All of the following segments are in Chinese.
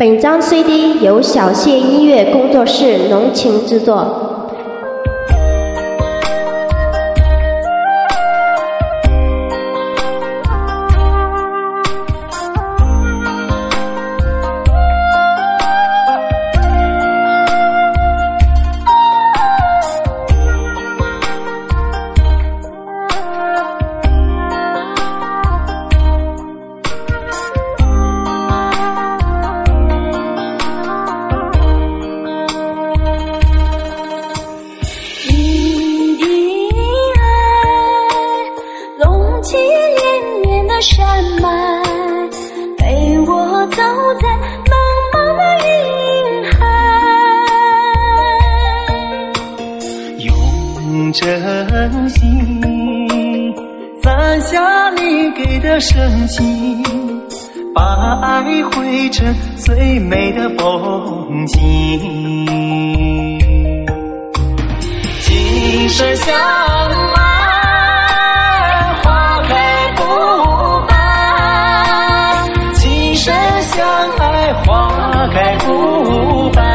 本张 CD 由小谢音乐工作室浓情制作。 真心攒下你给的深情，把爱绘成最美的风景。今生相爱，花开不败。今生相爱，花开不败。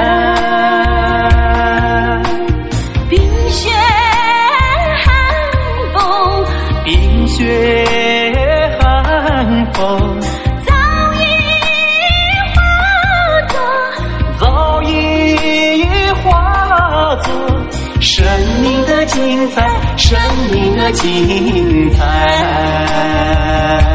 冰雪寒风， 早已化作生命的精彩，生命的精彩。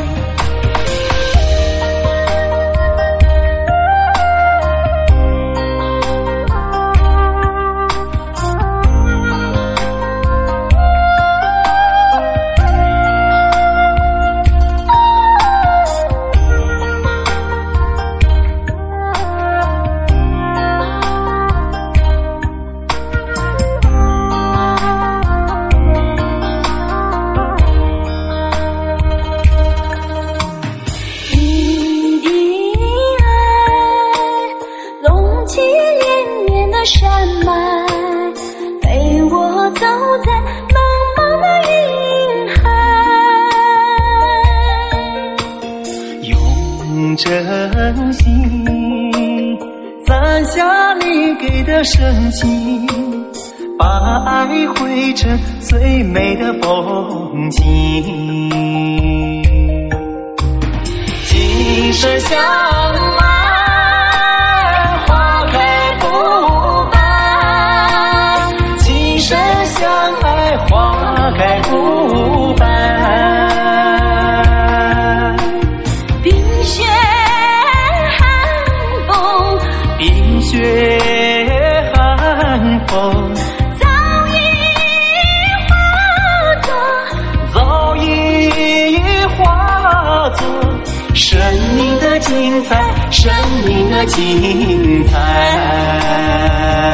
走在茫茫的云海， 用真心攒下你给的深情，把爱绘成最美的风景。今生相爱，花开不败。今生相爱，花开不败。 冰雪寒风， 冰雪寒风， 早已化作生命的精彩，生命的精彩。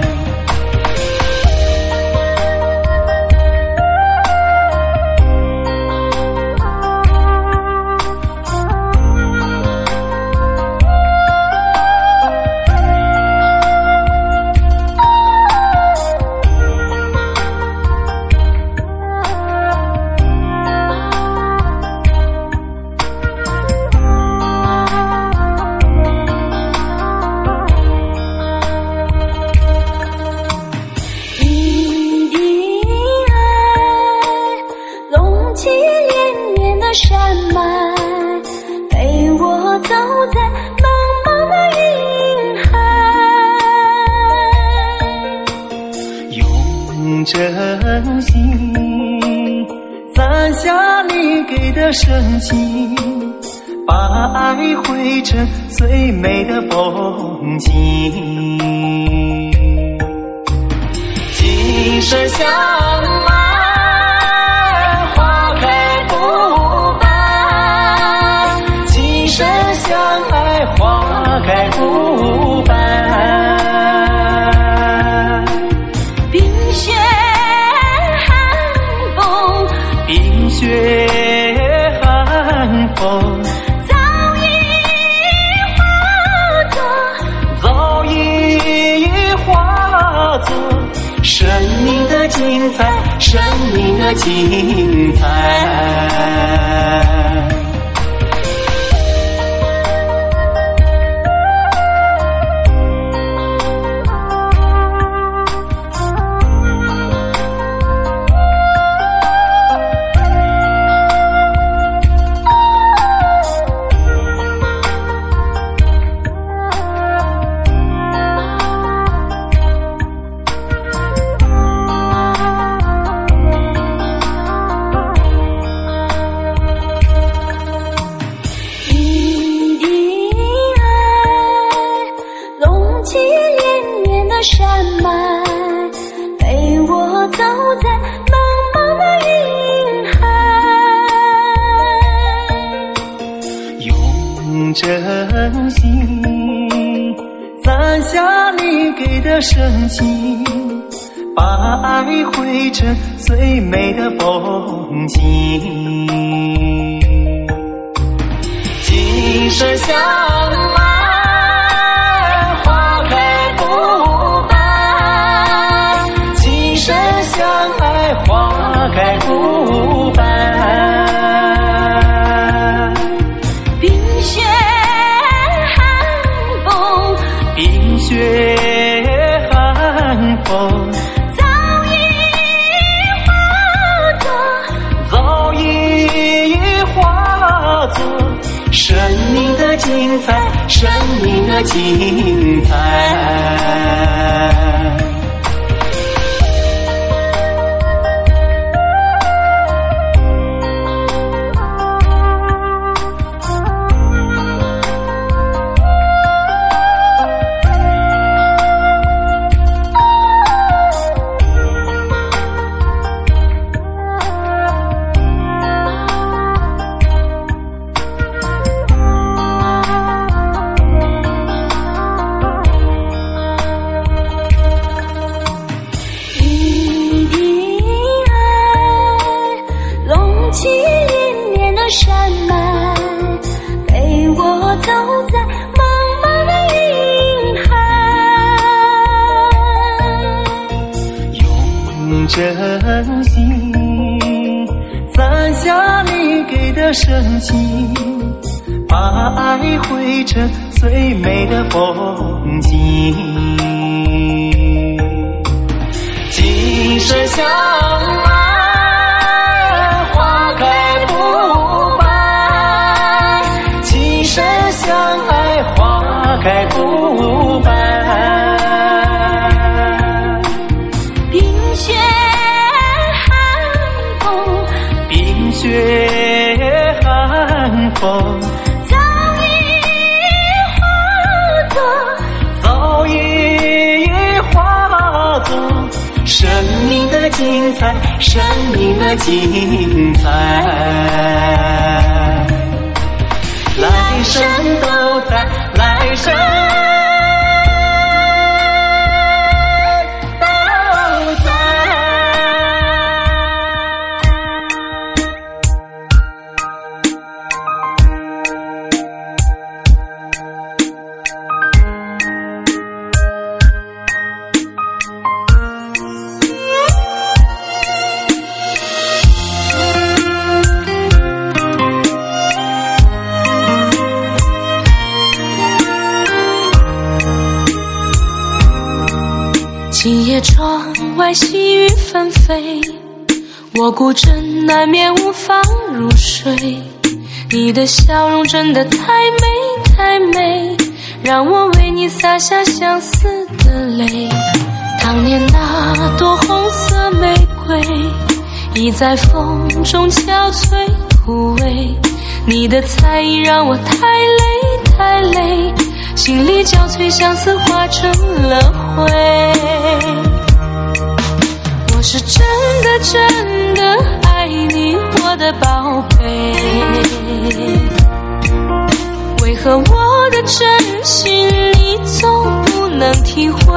山脉陪我走在茫茫的云海， 用真心攒下你给的深情，把爱绘成最美的风景。今生相爱，相爱，花开不败。 冰雪寒风， 冰雪寒风， 早已化作生命的精彩，生命的精彩。 心，攒下你给的深情，把爱绘成最美的风景。今生相爱，花开不败。今生相爱，花开不败。 冰雪寒风， 冰雪寒风， 早已化作， 早已化作生命的精彩，生命的精彩。 山脉陪我走在茫茫的云海， 用真心攒下你给的深情，把爱绘成最美的风景。今生相爱，花开不败。今生相爱，花开不败。 冰雪寒风， 冰雪寒风， 早已化作生命的精彩，生命的精彩。来生都在，来生都在。 今夜窗外细雨纷飞，我孤枕难眠无法入睡。你的笑容真的太美太美，让我为你洒下相思的泪。当年那朵红色玫瑰，已在风中憔悴枯萎。你的猜疑让我太累太累，心里交瘁，相思化成了灰。我是真的真的爱你，我的宝贝，为何我的真心你总不能体会？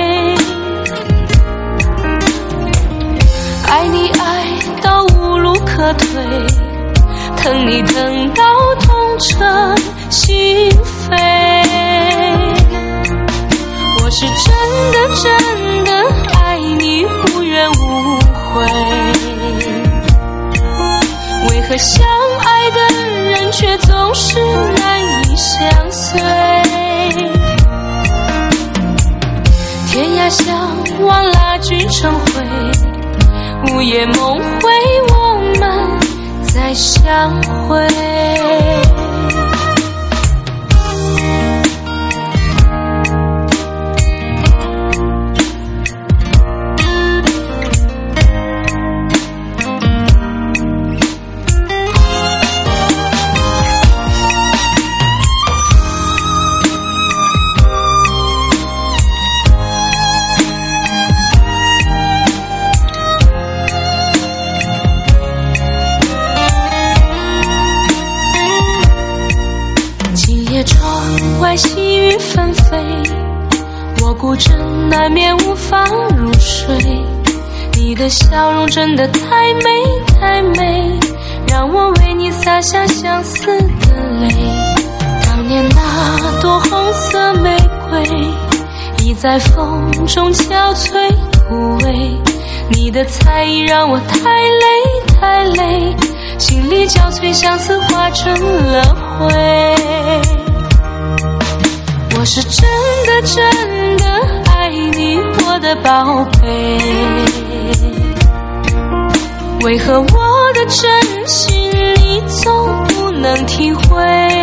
爱你爱到无路可退，疼你疼到痛彻心扉。我是真的真的爱你，无怨无悔，为何相爱的人却总是难以相随？天涯相望，蜡炬成灰，午夜梦回，我们再相会。 外细雨纷飞，我孤枕难眠无法入睡。你的笑容真的太美太美，让我为你洒下相思的泪。当年那朵红色玫瑰，已在风中憔悴枯萎。你的猜疑让我太累太累，心里交瘁，相思化成了灰。我是真的真的爱你，我的宝贝，为何我的真心你总不能体会？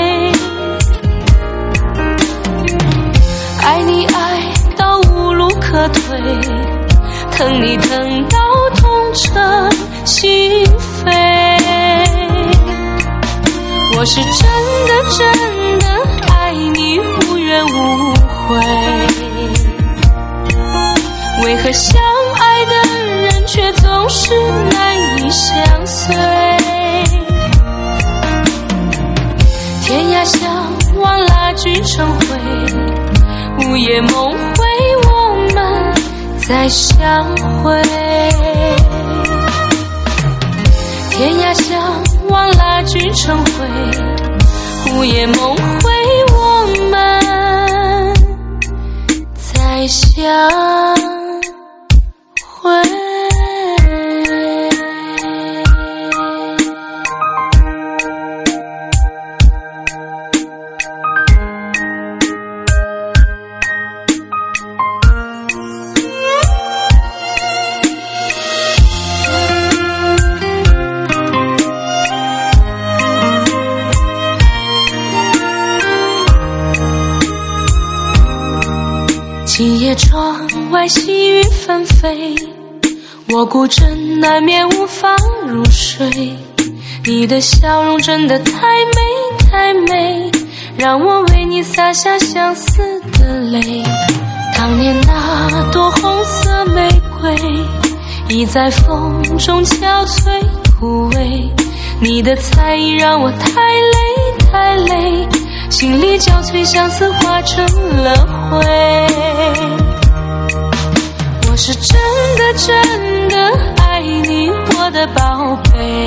爱你爱到无路可退，疼你疼到痛彻心扉。我是真的真的爱你，无怨无悔，为何相爱的人却总是难以相随？天涯相望蜡炬成灰，午夜梦回我们再相会。天涯相望蜡炬成灰，午夜梦回我们再相会。今夜窗外细雨纷飞，我孤枕难眠无法入睡。你的笑容真的太美太美，让我为你洒下相思的泪。当年那朵红色玫瑰，已在风中憔悴枯萎。你的猜疑让我太累太累，心里交瘁，相思化成了灰。我是真的真的爱你，我的宝贝，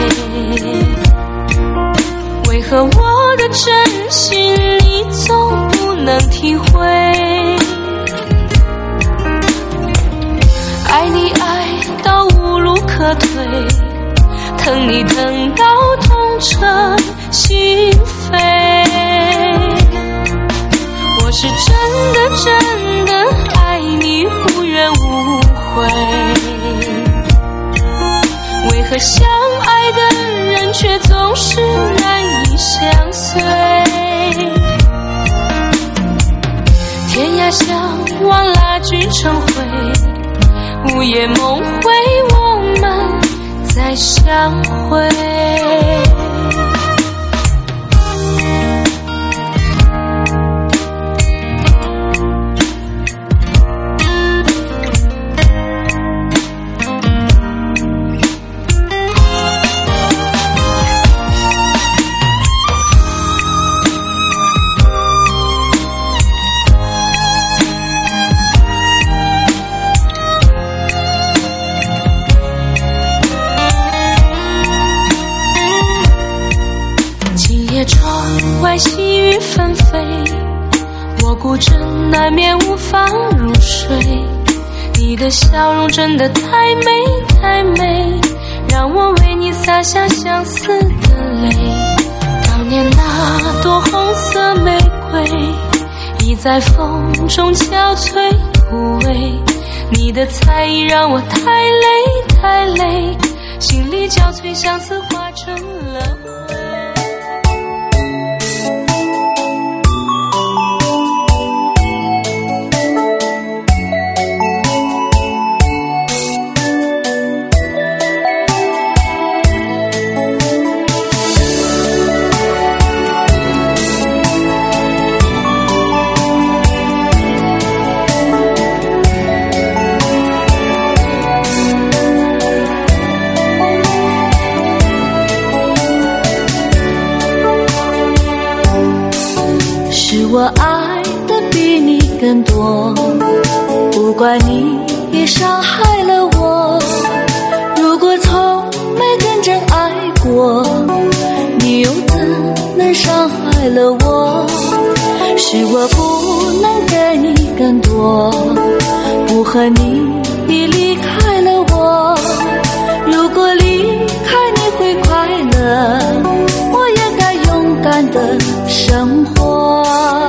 为何我的真心你总不能体会？爱你爱到无路可退，疼你疼到痛彻心扉。我是真的真的爱你，无怨无悔，为何相爱的人却总是难以相随？天涯相望蜡炬成灰，午夜梦回我们再相会。窗外细雨纷飞，我孤枕难眠无法入睡。你的笑容真的太美太美，让我为你洒下相思的泪。当年那朵红色玫瑰，已在风中憔悴枯萎。你的猜疑让我太累太累，心里交瘁，相思化成了灰。 我爱的比你更多，不怪你也伤害了我。如果从没真正爱过，你又怎能伤害了我？是我不能给你更多，不和你已离开了我。如果离开你会快乐，我也该勇敢的生活。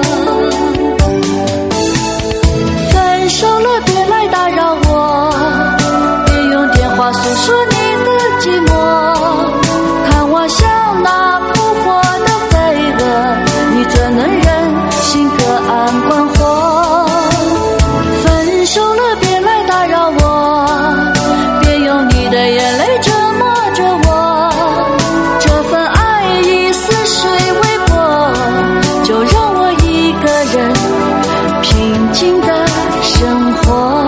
分手了别来打扰我，别用电话诉说你的寂寞。看我像那扑火的飞蛾，你怎能忍心隔岸观火？分手了别来打扰我，别用你的眼泪折磨着我。这份爱已似水微波，就让我一个人平静的生活。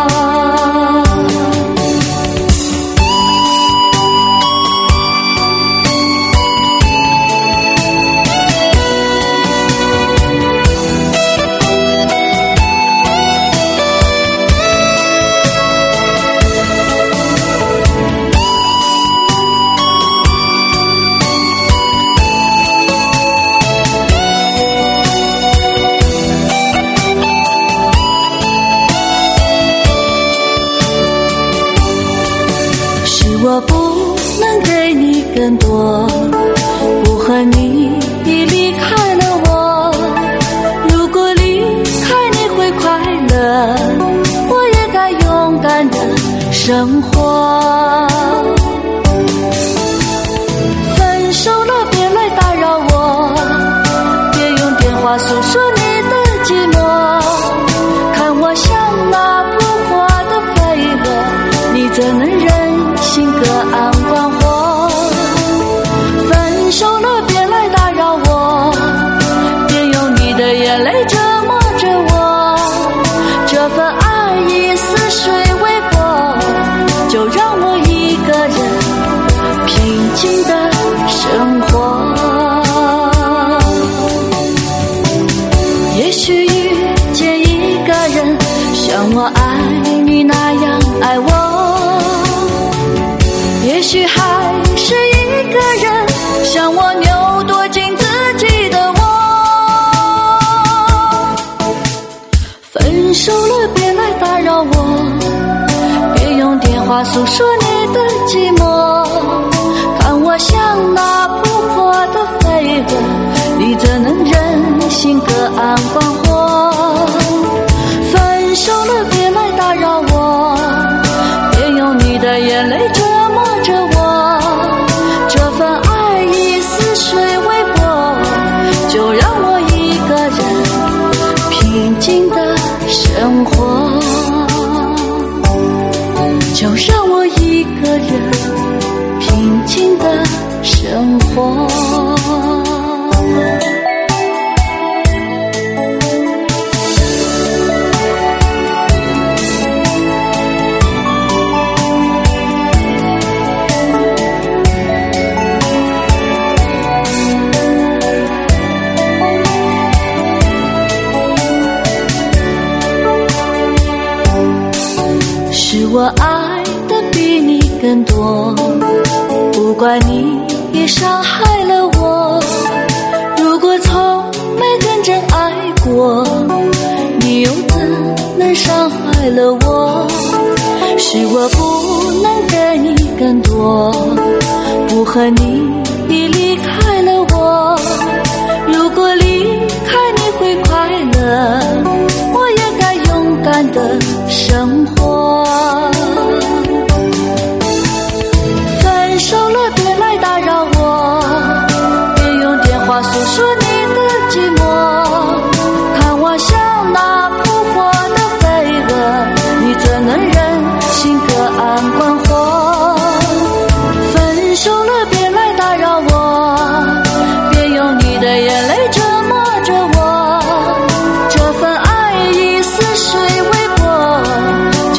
我不能给你更多，不和你已离开了我。如果离开你会快乐，我也该勇敢的生活。分手了别来打扰我，别用电话诉说你的寂寞。看我像那扑火的飞蛾，你怎能忍心隔岸观火？分手了别来打扰我，别用你的眼泪折磨着我。这份爱已似水微波，就让我一个人平静的生活。也许遇见一个人像我爱你那样爱我，也许还是一个人像我扭多进自己的窝。分手了别来打扰我，别用电话诉说你的寂寞。看我像那扑火的飞蛾，你怎能忍心隔岸观火？分手了别来打扰我，别用你的眼泪折磨着我。这份爱已似水微波，就让我一个人平静的生活。就让我一个人平静的生活。是我爱的比你更多，不怪你也伤害了我。如果从没真正爱过，你又怎能伤害了我？是我不能给你更多，不和你已离开了我。如果离开你会快乐，我也该勇敢的生活。分手了别来打扰我，别用电话诉说你的寂寞。看我像那扑火的飞蛾，你怎能忍心隔岸观火？分手了别来打扰我，别用你的眼泪折磨着我。这份爱已似水微波，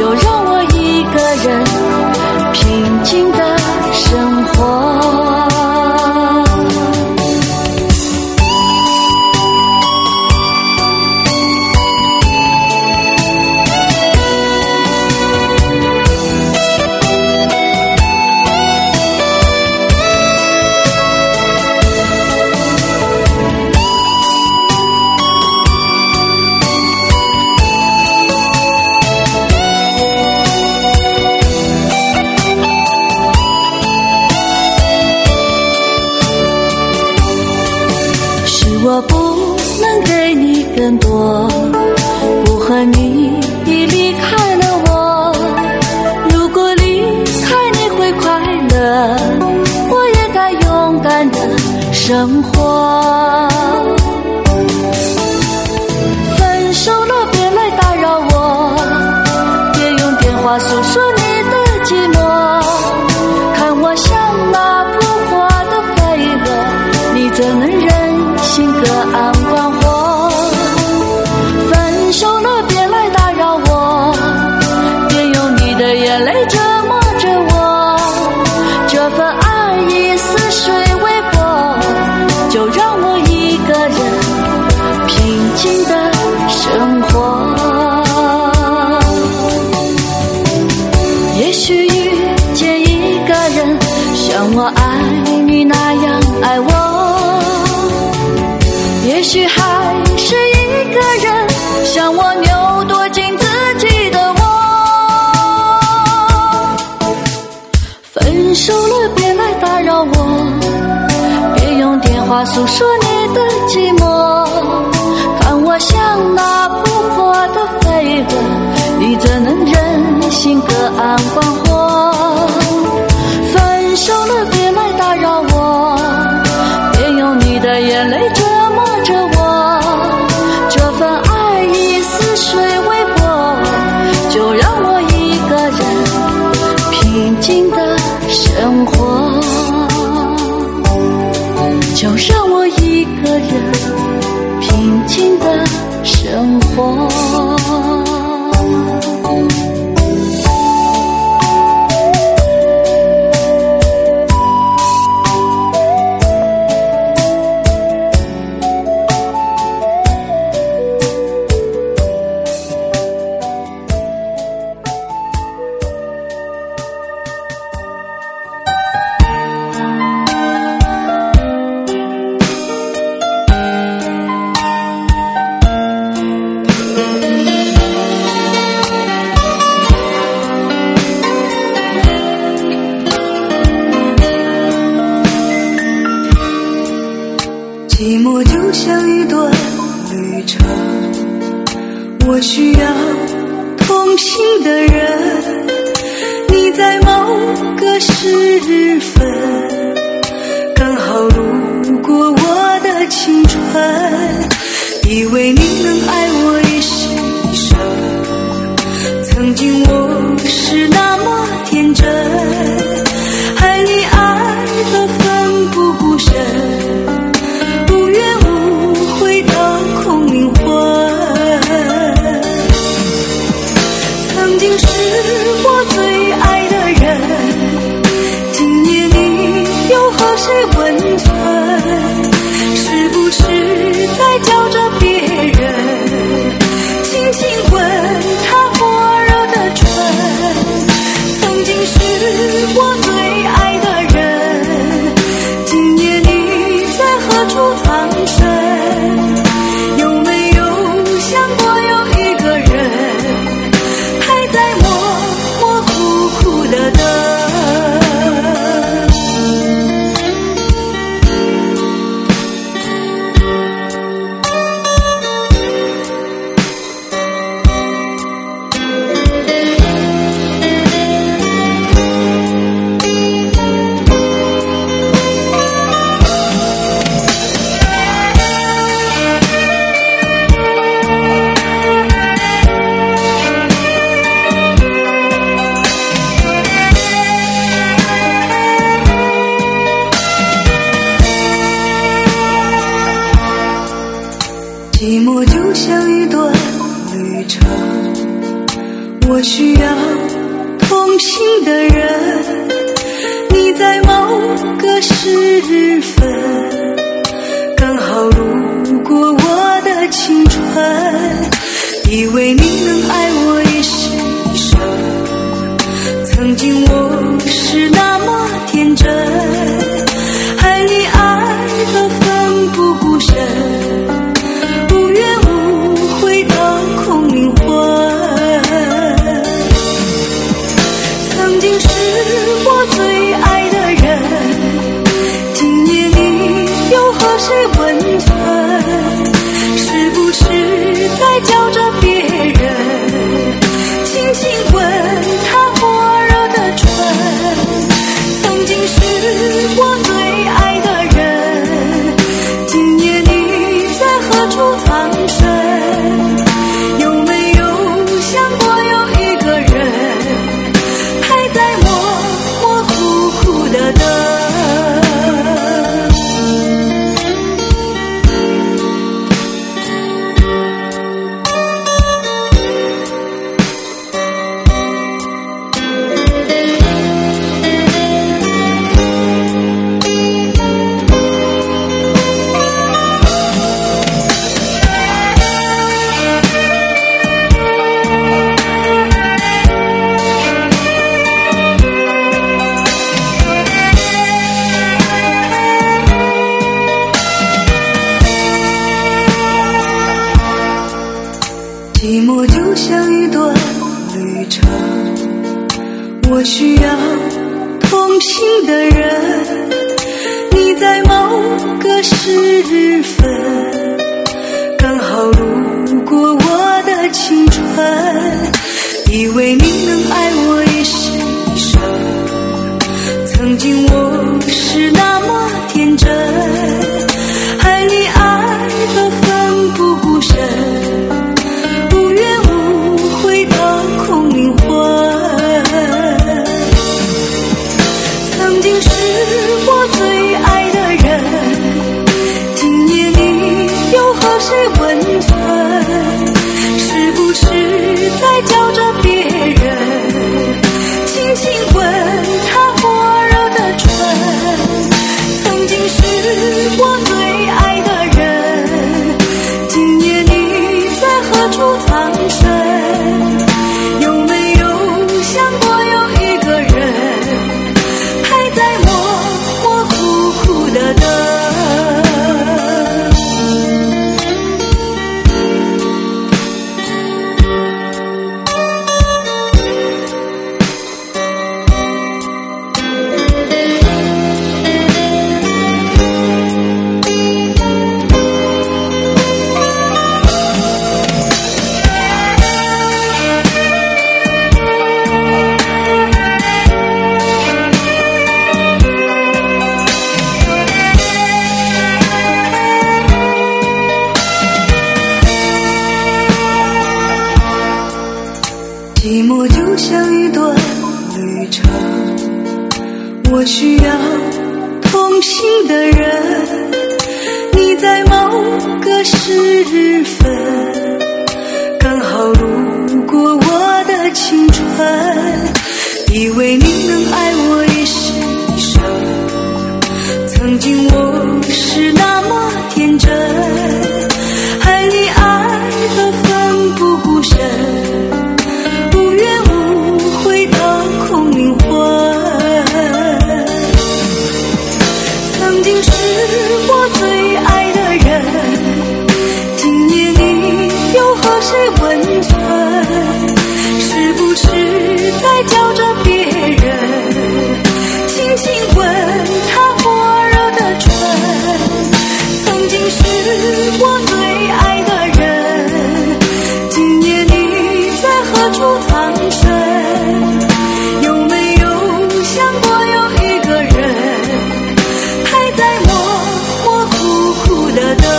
更多。不恨你已离开了我，如果离开你会快乐，我也该勇敢的生活。分手了别来打扰我，别用电话诉说你的寂寞，看我像那扑火的飞蛾，你怎能忍心隔岸观火。分手了别来打扰我，别用你的眼泪折磨着我，这份爱已似水微波，就让我一个人平静的生活。也许遇见一个人像我爱你那样爱我，也许还是一个人像我扭多进自己的窝。分手了别来打扰我，别用电话诉说你的寂寞，看我像那扑火的飞蛾，你怎能忍心隔岸观火。分手了别来打扰我，别用你的眼泪折磨着我，这份爱已似水微波，就让我一个人平静的生活，就让我一个人平静的生活。 寂寞就像一段旅程，我需要同行的人。你在某个时分刚好路过我的青春，以为你能爱我一世一生，曾经我是那么天真，爱你爱得奋不顾身，空灵魂，曾经是我最爱的人，今夜你又和谁温存？是不是在叫着别人，轻轻吻他火热的唇？曾经是我最爱的人，今夜你在何处藏身？寂寞就像一段旅程，我需要同行的人。你在某个时分刚好路过我的青春，以为你能爱我一世一生，曾经我是那么天真，爱你爱得奋不顾身，无怨无悔的空灵魂。曾经是我最爱的人，今夜你又和谁温存？是不是在叫着别人，轻轻吻他火热的唇。曾经是我最爱的人，今夜你在何处藏身？有没有想过有一个人还在模模糊糊的等？寂寞就像一段旅程，我需要同行的人。你在某个时分刚好路过我的青春，以为你能爱我一世一生。曾经我是那么天真，爱你爱得奋不顾身，无怨无悔的空灵魂。曾经是我最爱的人，今夜你又和谁温存？是不是在叫着别人，轻轻吻他火热的唇？曾经是我最爱的人，今夜你在何处藏身？有没有想过有一个人还在模模糊糊的等？寂寞就像一段旅程，我需要同行的人。你在某个时分刚好路过我的青春，以为你能爱我一世一生。曾经我是那么天真，爱你爱得奋不顾身，无怨无悔的空灵魂。曾经是我最爱的人，今夜你又和谁温存？是不是在叫着别人，轻轻吻他火热的唇？曾经是我最爱的人，今夜你在何处藏身？有没有想过有一个人还在模模糊糊的等？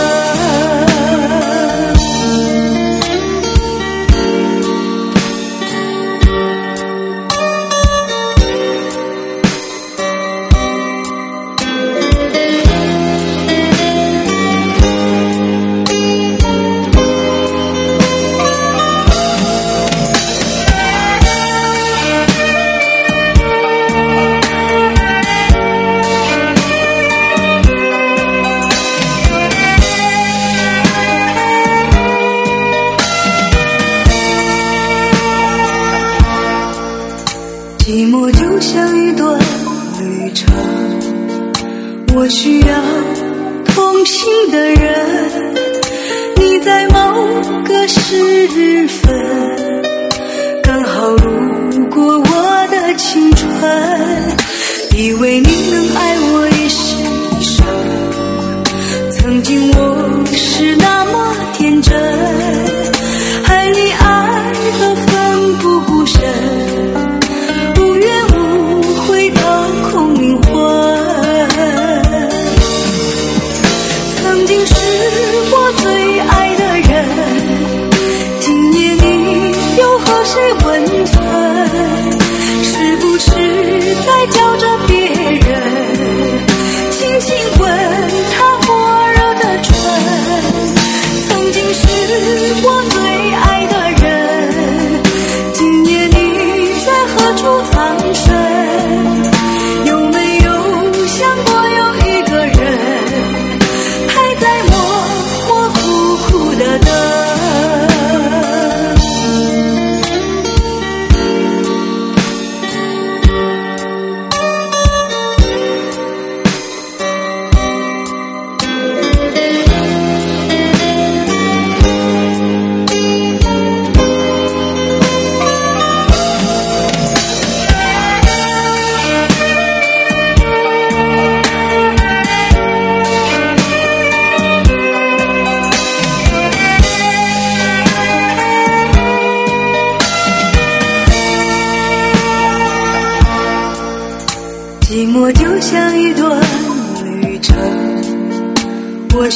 寂寞就像一段旅程，我需要同行的人。你在某个时分刚好路过我的青春，以为你能爱我一世一生。曾经我是那么天真，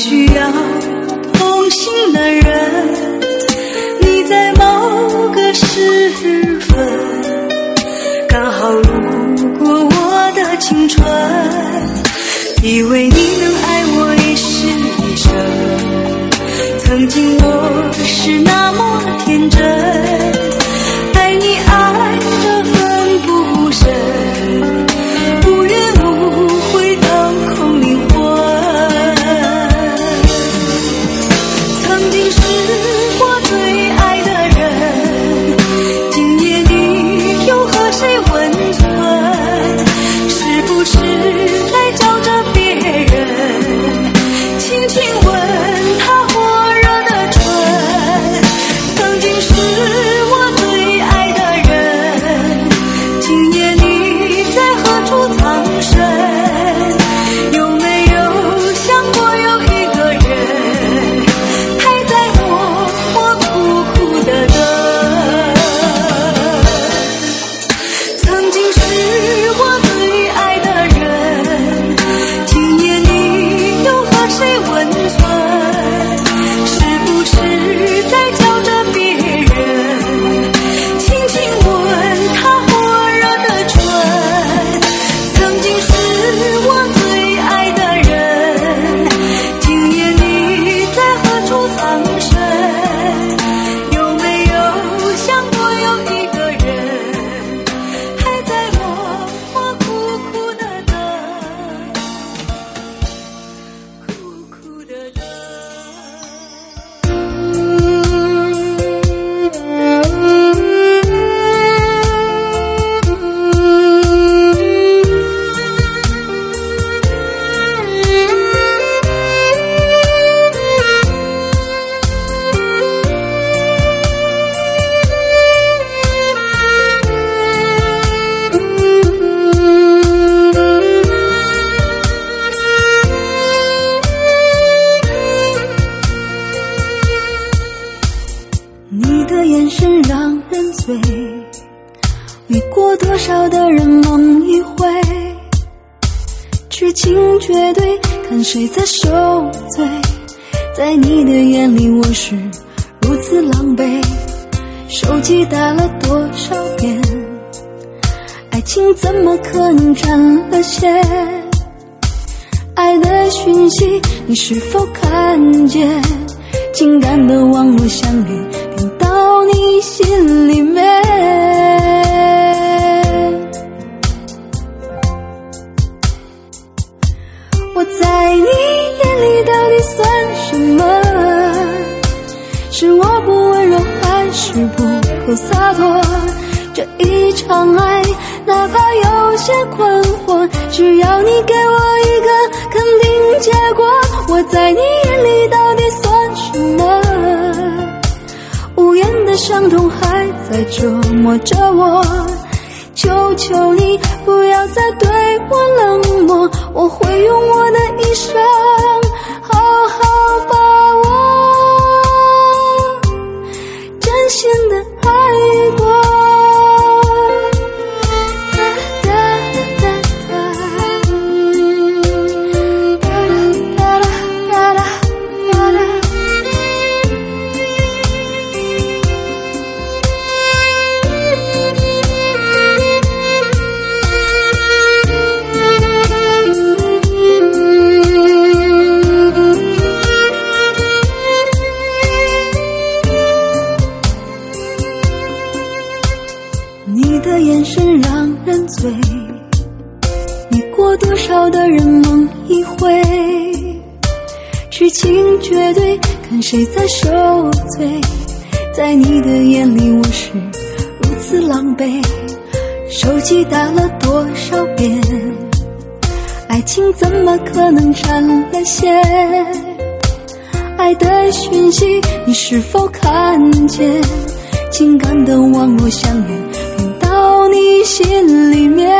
需要同行的人，你在某个时分刚好路过我的青春，以为你能爱我一世一生，曾经我是那么天真，爱你爱得奋不顾身，无怨无悔当空灵魂。曾经是我最爱的人，今夜里又和谁温存？是不是在叫着别人，轻轻吻他火热的唇？曾经是我最爱的人，今夜你在何处藏身？有没有想过有一个人还在我苦苦的等？曾经是我最爱的人，今夜你又和谁温存？是不是在叫着别人，轻轻吻他火热的唇？曾经是我最爱的人，今夜你在何处藏身？有没有想过有一个人还在我苦苦的等，苦苦的等。你的眼神让人醉，迷过多少的人梦一回，痴情绝对，看谁在受罪。在你的眼里我是如此狼狈，手机打了多少遍，爱情怎么可能占了线？爱的讯息你是否看见？情感的网络项链连到你心里面。我在你眼里到底算什么？是我不温柔还是不够洒脱？这一场爱哪怕有些困惑，只要你给我一个肯定结果。我在你眼里到底算什么？无言的伤痛还在折磨着我，求求你不要再对我冷漠，我会用我的一生好好把握，真心的爱过。你的眼神让人醉，迷过多少的人梦一回，痴情绝对，看谁在受罪。在你的眼里我是如此狼狈，手机打了多少遍，爱情怎么可能占了线？爱的讯息你是否看见？情感的网络项链连到你心里面。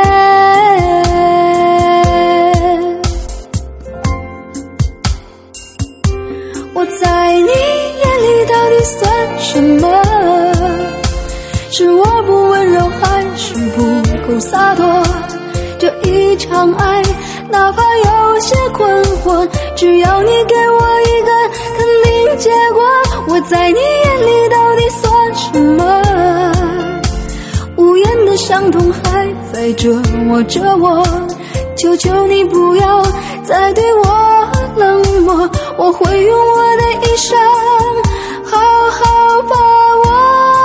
我在你眼里到底算什么？是我不温柔还是不够洒脱？这一场爱哪怕有些困惑，只要你给我一个肯定结果，我在你眼里到底算什么？无言的伤痛还在折磨着我，求求你不要再对我冷漠，我会用我的一生好好把握。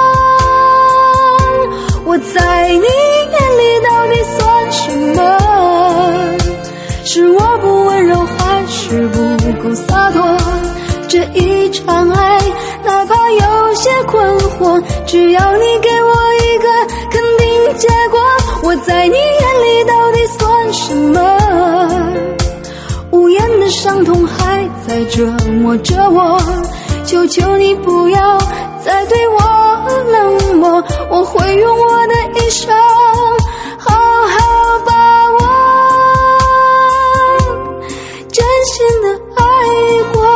我在你眼里到底算什么？是我不温柔还是不够洒脱？这一场爱哪怕有些困惑，只要你给我一个肯定结果，我在你眼里到底算什么？无言的伤痛还在折磨着我，求求你不要再对我冷漠，我会用我的一生好好把握，真心的爱过。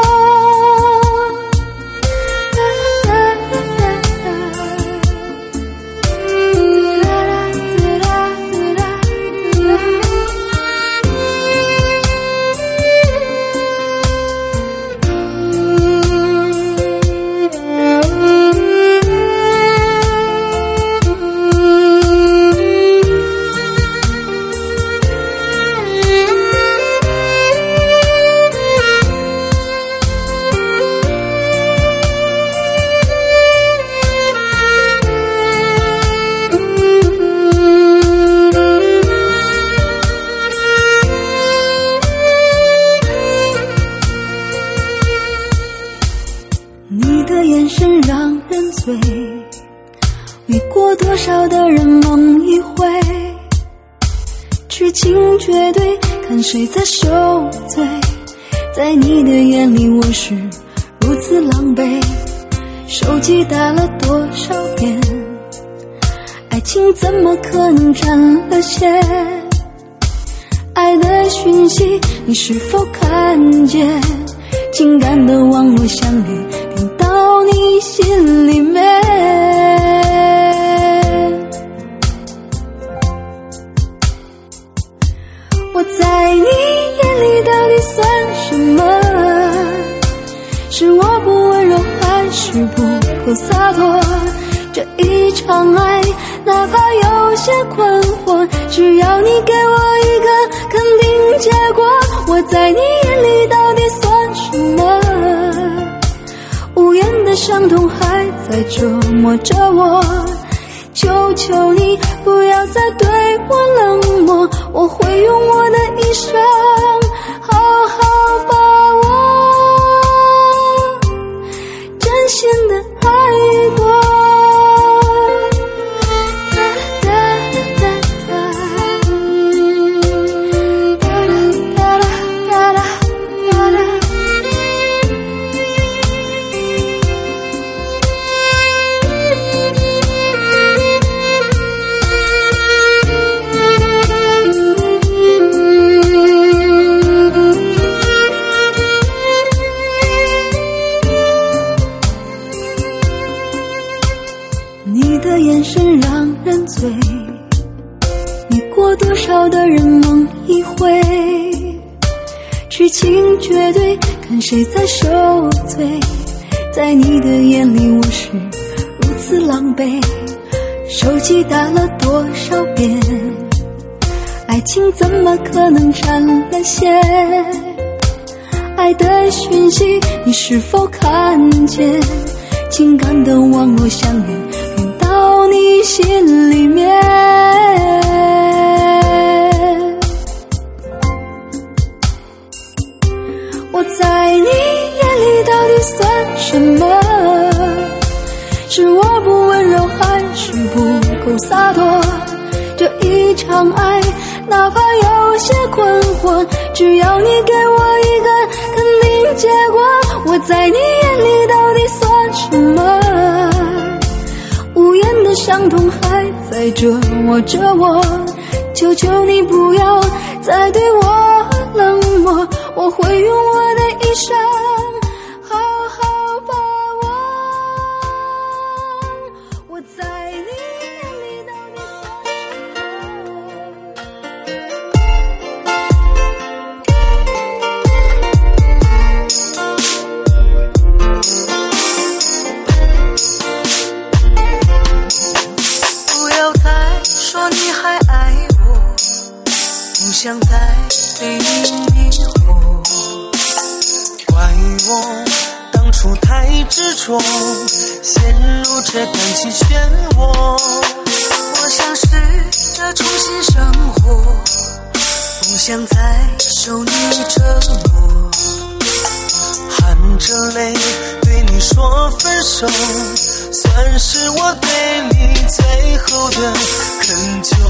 你的眼神让人醉，迷过多少的人梦一回，痴情绝对，看谁在受罪，在你的眼里我是如此狼狈，手机打了多少遍，爱情怎么可能占了线？爱的讯息你是否看见？情感的网络项链连到你心里面，我在你眼里到底算什么？是我不温柔还是不够洒脱？这一场爱哪怕有些困惑，只要你给我一个肯定结果，我在你眼里到底算什么？无言的伤痛还在折磨着我，求求你不要再对我冷漠，我会用我的一生好好把握，真心的爱过。你的眼神让人醉，迷过多少的人梦一回，痴情绝对，看谁在受罪，在你的眼里我是如此狼狈，手机打了多少遍，爱情怎么可能占了线？爱的讯息你是否看见？情感的网络项链连到你心里面，我在你眼里到底算什么？是我不温柔还是不够洒脱？这一场爱哪怕有些困惑，只要你给我一个肯定结果，我在你眼里到底算什么？无言的伤痛还在折磨着我，求求你不要再对我冷漠，我会用我的一生好好把握，我在你眼里到底算什么？ 想再被你迷惑。 怪我当初太执着，陷入这感情漩涡。 我想试着重新生活，不想再受你折磨。 含着泪对你说分手，算是我对你最后的恳求。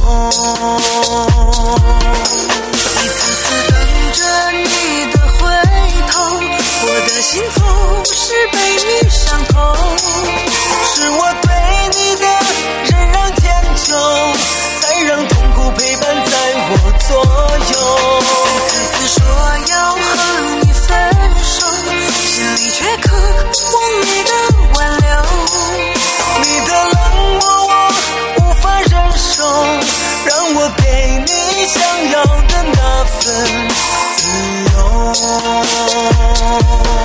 一次次等着你的回头，我的心总是被你伤透。 是我对你的忍让迁就，才让痛苦陪伴在我左右。 一次次说要和你分手，心里却渴望你的挽留。 你的冷漠我无法忍受，让我给你想要的那份自由。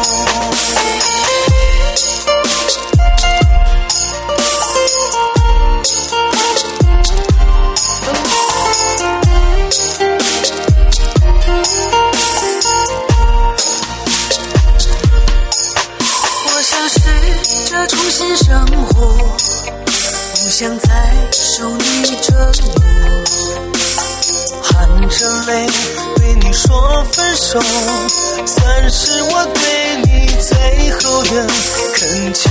我想试着重新生活，不想再受你折磨。 含着泪对你说分手，算是我对你最后的恳求。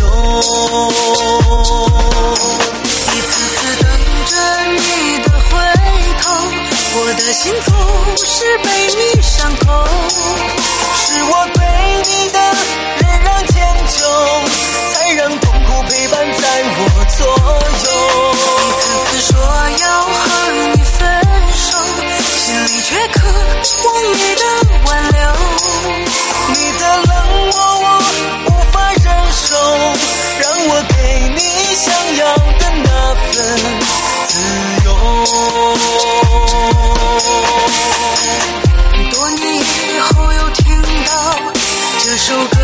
一次次等着你的回头，我的心总是被你伤透。 是我对你的忍让迁就，才让痛苦陪伴在我左右。 一次次说要和你分手，心里却渴望你的挽留。 你的冷漠我无法忍受，让我给你想要的那份自由。 多年以后又听到这首歌，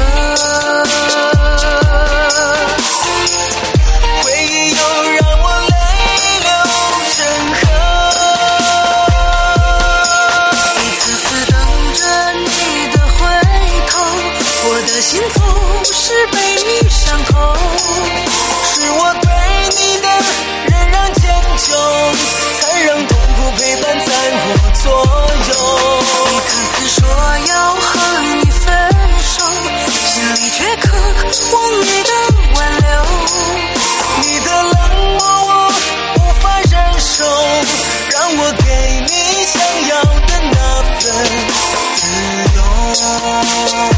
回忆又让我泪流成河。 一次次等着你的回头，我的心总是被你伤透。 是我对你的忍让迁就，才让痛苦陪伴在我左右。 一次次说要和你分手，心里却渴望你的挽留。 你的冷漠我无法忍受，让我给你想要的那份自由。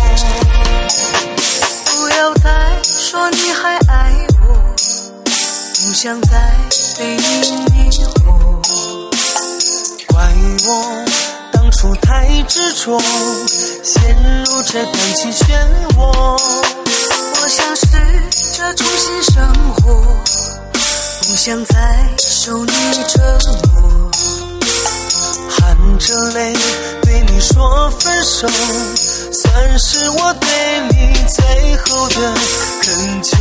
不要再说你还爱我，不想再被你迷惑。 怪我当初太执着，陷入这感情漩涡。 我想试着重新生活，不想再受你折磨。 含着泪对你说分手，算是我对你最后的恳求。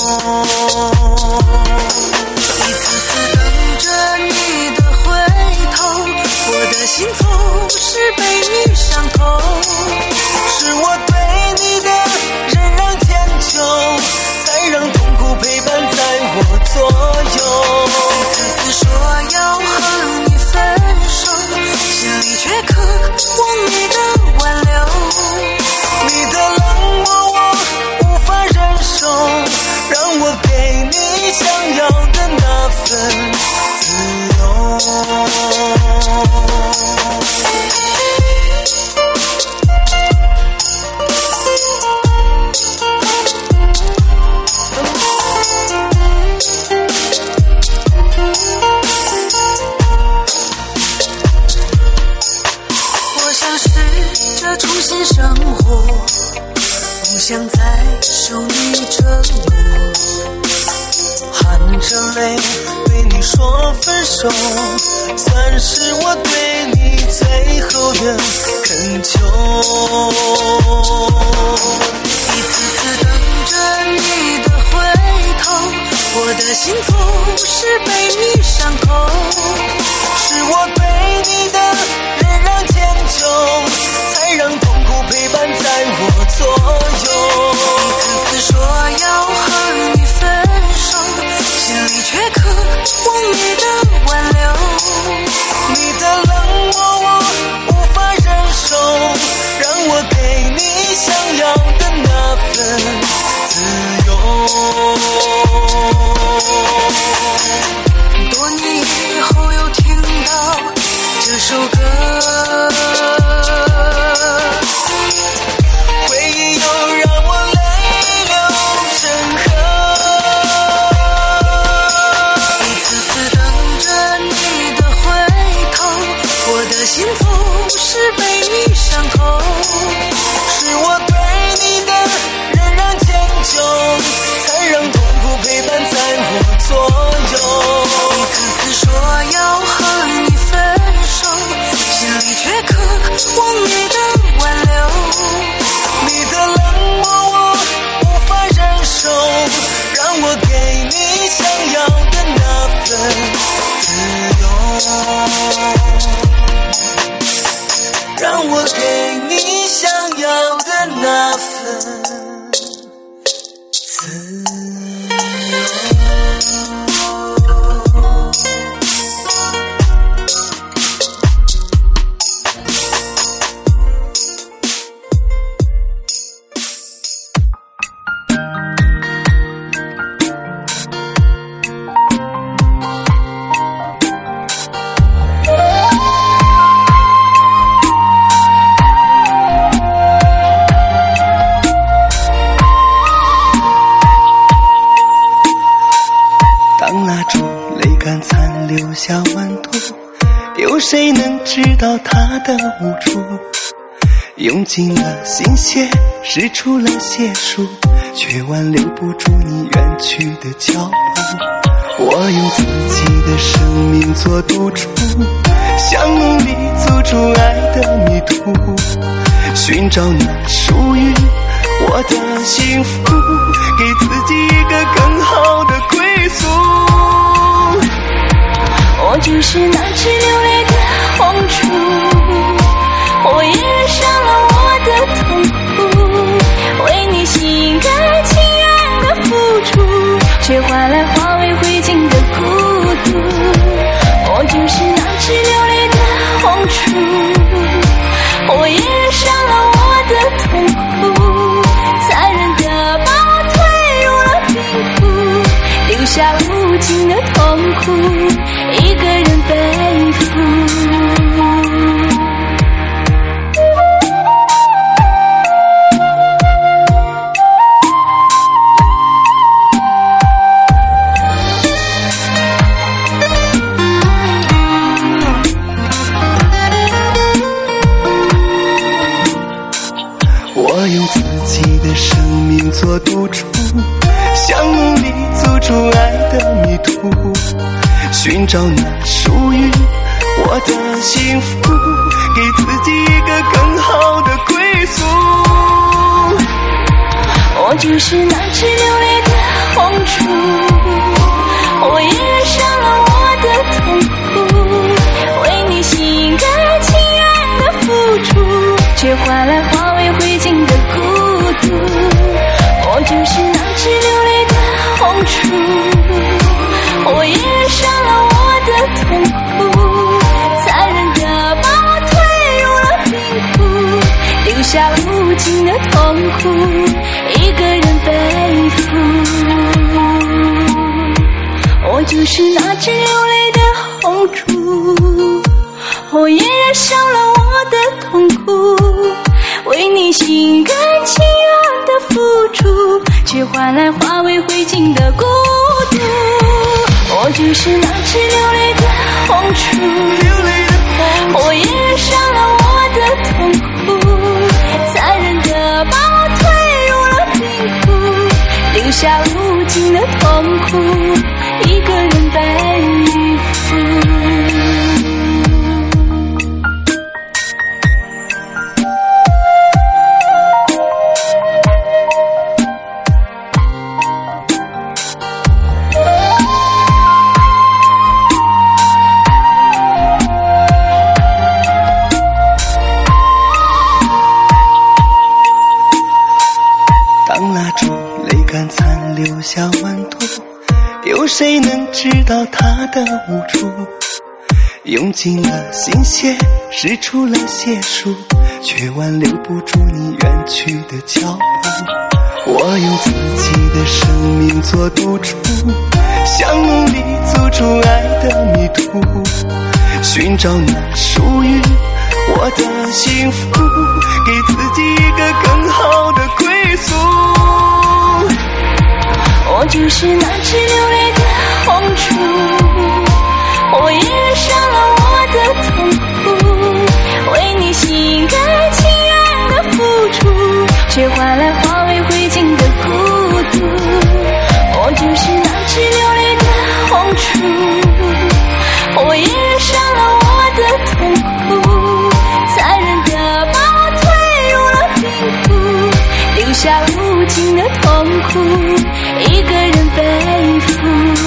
一次次等着你的回头，我的心总是被你伤透。 是我对你的忍让迁就，才让痛苦陪伴在我左右。 一次次说要和你分手，心里却渴望你的挽留。 你的冷漠我无法忍受，让我给你想要的那份自由。 我想试着重新生活，不想再受你折磨。 含着泪对你说分手，算是我对你最后的恳求。 一次次等着你的回头，我的心总是被你伤透。 是我对你的忍才让痛苦陪伴在我左右。 你次次说要和你分手，心里却渴望你的挽留。 你的冷漠我无法忍受，让我给你想要的那份自由。 多年以后又听到这首歌， 回忆又让我泪流成河。 一次次等着你的回头，我的心总是被你伤透。 是我对你的仍然迁就，才让痛苦陪伴在我左右。 你次次说要和你分手，心里却渴望你的挽留。 你的冷漠我无法忍受，让我给你想要的那份自由，让我给你想要的那份自由。当蜡烛泪干残留下温度，有谁能知道它的无助？用尽了心血，使出了解数，却挽留不住你远去的脚步。我用自己的生命做赌注，想努力阻住爱的迷途，寻找那属于我的幸福，给自己一个更好的归宿。 我就是那只流泪的红烛，我也染上了我的痛苦，为你心甘情愿的付出，却换来化为灰烬的孤独。我就是那只流泪的红烛，我也染上了我的痛苦，残忍的把我推入了冰窟，留下无尽的痛苦，一个人背负。 我用自己的生命做赌注，想努力阻住爱的迷途，寻找那属于我的幸福，给自己一个更好的归宿。 我就是那只流泪的红烛，我也染上了我的痛苦，为你心甘情愿的付出，却换来化为灰烬的孤独。我就是那只流泪的红烛，我也染上了我的痛苦，残忍的把我推入了冰窟，留下无尽的痛苦，一个人背负。我就是那只流泪的红烛，我也染上了我的痛苦，为你心甘情愿的付出，却换来化为灰烬的孤独。我就是那只流泪的红烛，我也染上了我的痛苦，残忍的把我推入了冰窟，留下无尽的痛苦，一个人背负。 谁能知道他的无助？用尽了心血，使出了解数，却挽留不住你远去的脚步。我用自己的生命做赌注，想努力阻住爱的迷途，寻找那属于我的幸福，给自己一个更好的归宿。 我就是那只流泪的红烛，我也染上了我的痛苦，为你心甘情愿的付出，却换来化为灰烬的孤独。我就是那只流泪的红烛，我也染上了我的痛苦，残忍的把我推入了冰窟，留下无尽的痛苦，一个人背负。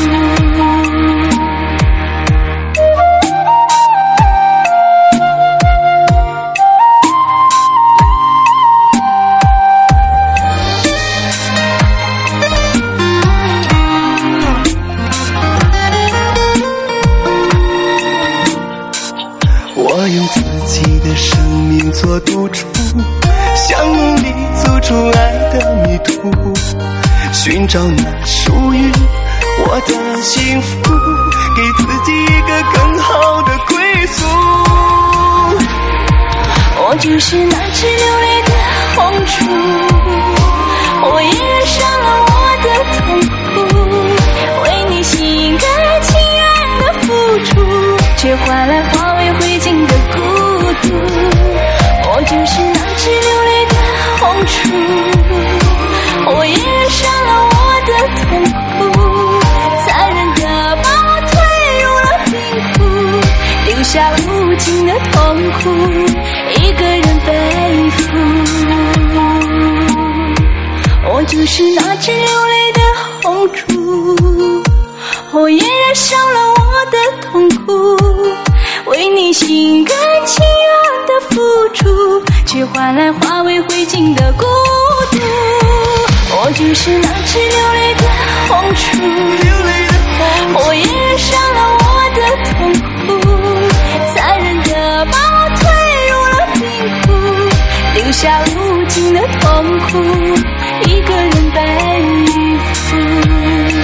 我用自己的生命做赌注，想努力阻住爱的迷途，寻找那属于我的幸福，给自己一个更好的归宿。 我就是那只流泪的红烛，我也染上了我的痛苦，为你心甘情愿的付出，却换来化为灰烬的孤独。我就是那只流泪的红烛，我也染上了我的痛苦，残忍的把我推入了冰窟，留下无尽的痛苦，一个人背负。我就是那只流泪的红烛，我也染上了我的痛苦，为你心甘情愿的付出，却换来化为灰烬的孤独。我就是那只流泪的红烛，我也染上了我的痛苦，残忍的把我推入了冰窟，留下无尽的痛苦，一个人背负。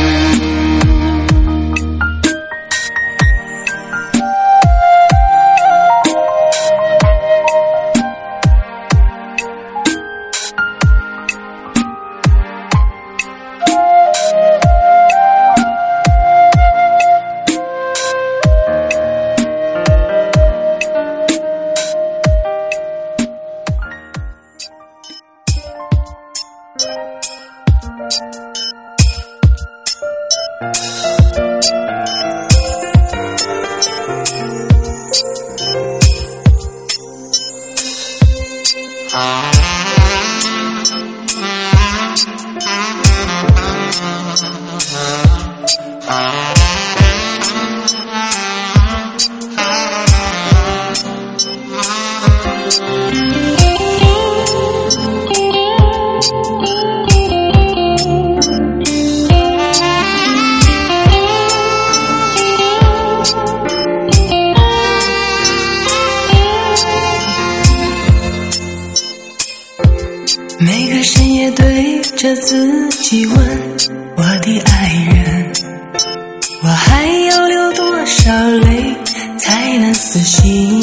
每个深夜对着自己问，我的爱人，我还要流多少泪才能死心？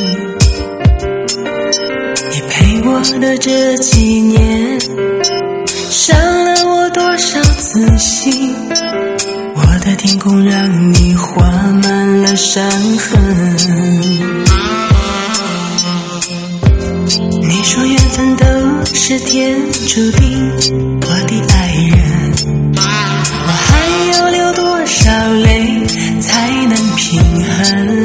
你陪我的这几年，伤了我多少次心？我的天空让你画满了伤痕。你说缘分都是天注定，我的爱人，我还要流多少泪才能平衡？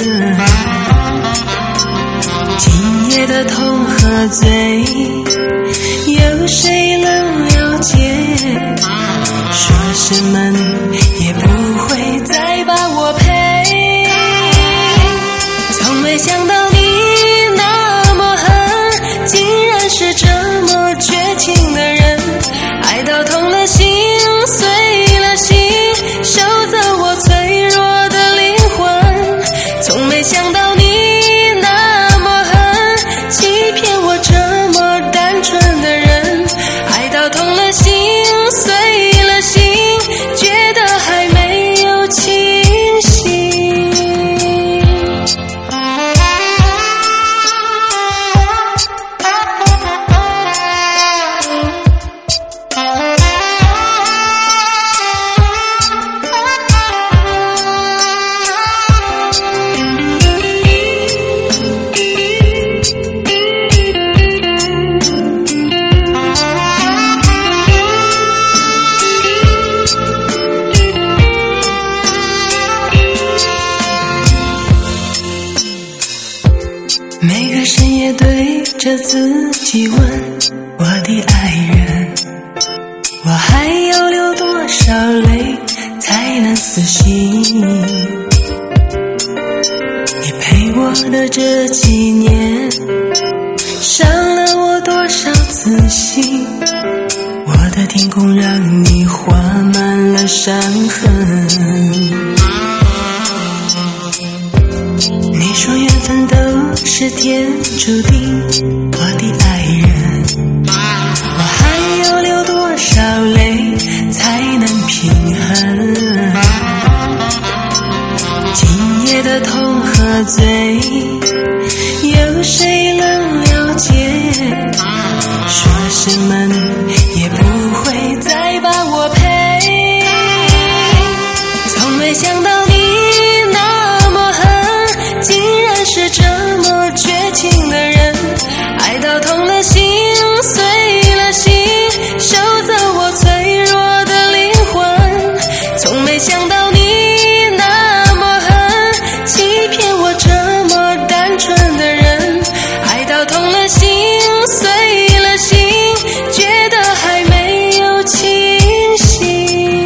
今夜的痛和醉，有谁能了解？说什么你也不会再把我陪。从没想到你那么狠，竟然是这么绝情的人，爱到痛了心，碎了心，手着自己问我的爱人，我还要流多少泪才能死心？你陪我的这几年，伤了我多少次心？我的天空让你画满了伤痕。你说缘分都是天注定，我的爱人，我还要流多少泪才能平衡？今夜的痛和醉，有谁能了解？说什么你也不会再把我陪。从没想到你那么狠，竟然是这么绝情的人，爱到痛了心，碎了心，收走我脆弱的灵魂。从没想到你那么狠，欺骗我这么单纯的人，爱到痛了心，碎了心，觉得还没有清醒。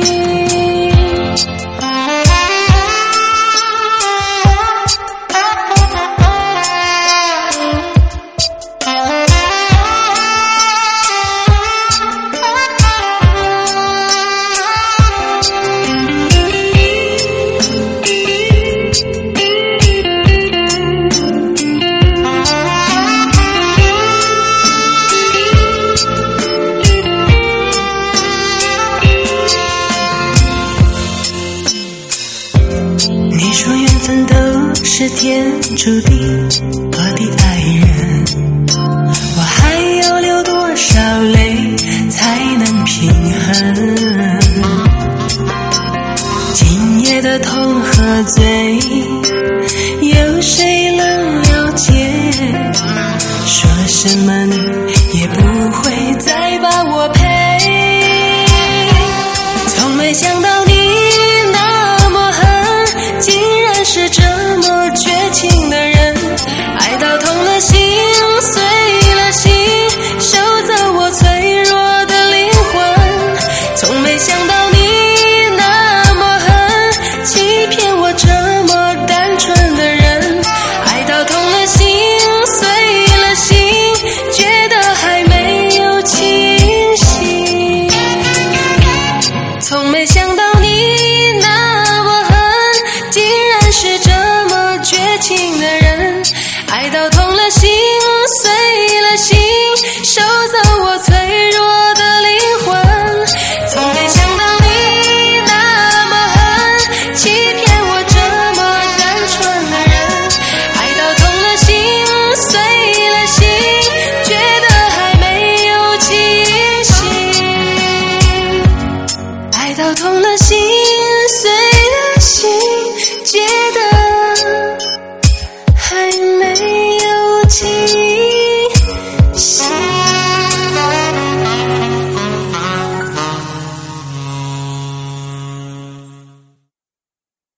你说缘分都是天注定，我的爱人，我还要流多少泪才能平衡？今夜的痛和醉，有谁能了解？说什么你也不